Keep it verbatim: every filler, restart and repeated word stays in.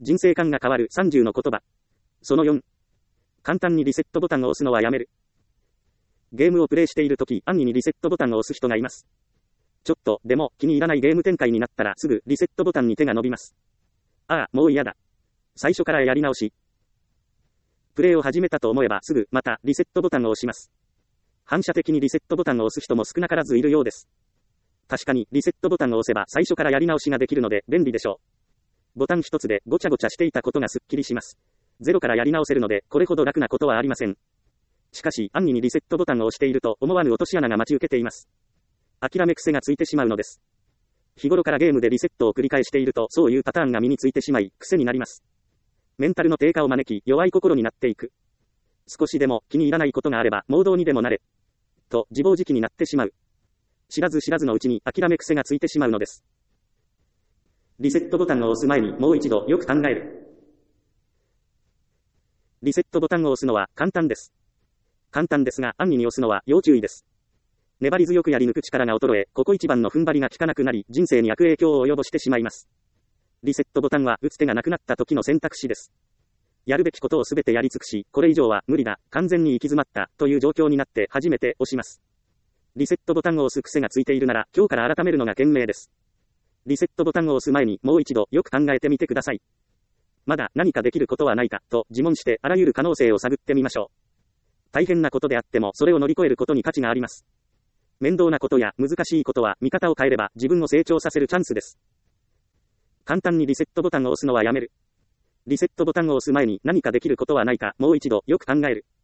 人生観が変わるさんじゅうの言葉。そのよん。簡単にリセットボタンを押すのはやめる。ゲームをプレイしているとき、安易にリセットボタンを押す人がいます。ちょっとでも気に入らないゲーム展開になったらすぐリセットボタンに手が伸びます。ああ、もう嫌だ。最初からやり直し。プレイを始めたと思えばすぐまたリセットボタンを押します。反射的にリセットボタンを押す人も少なからずいるようです。確かにリセットボタンを押せば最初からやり直しができるので便利でしょう。ボタン一つでごちゃごちゃしていたことがすっきりします。ゼロからやり直せるのでこれほど楽なことはありません。しかし安易にリセットボタンを押していると思わぬ落とし穴が待ち受けています。諦め癖がついてしまうのです。日頃からゲームでリセットを繰り返しているとそういうパターンが身についてしまい癖になります。メンタルの低下を招き弱い心になっていく。少しでも気に入らないことがあれば盲導にでもなれ。と自暴自棄になってしまう。知らず知らずのうちに諦め癖がついてしまうのです。リセットボタンを押す前にもう一度よく考える。リセットボタンを押すのは簡単です。簡単ですが安易に押すのは要注意です。粘り強くやり抜く力が衰え、ここ一番の踏ん張りが効かなくなり、人生に悪影響を及ぼしてしまいます。リセットボタンは打つ手がなくなった時の選択肢です。やるべきことをすべてやり尽くし、これ以上は無理だ、完全に行き詰まったという状況になって初めて押します。リセットボタンを押す癖がついているなら、今日から改めるのが賢明です。リセットボタンを押す前にもう一度よく考えてみてください。まだ何かできることはないかと自問してあらゆる可能性を探ってみましょう。大変なことであってもそれを乗り越えることに価値があります。面倒なことや難しいことは見方を変えれば自分を成長させるチャンスです。簡単にリセットボタンを押すのはやめる。リセットボタンを押す前に何かできることはないかもう一度よく考える。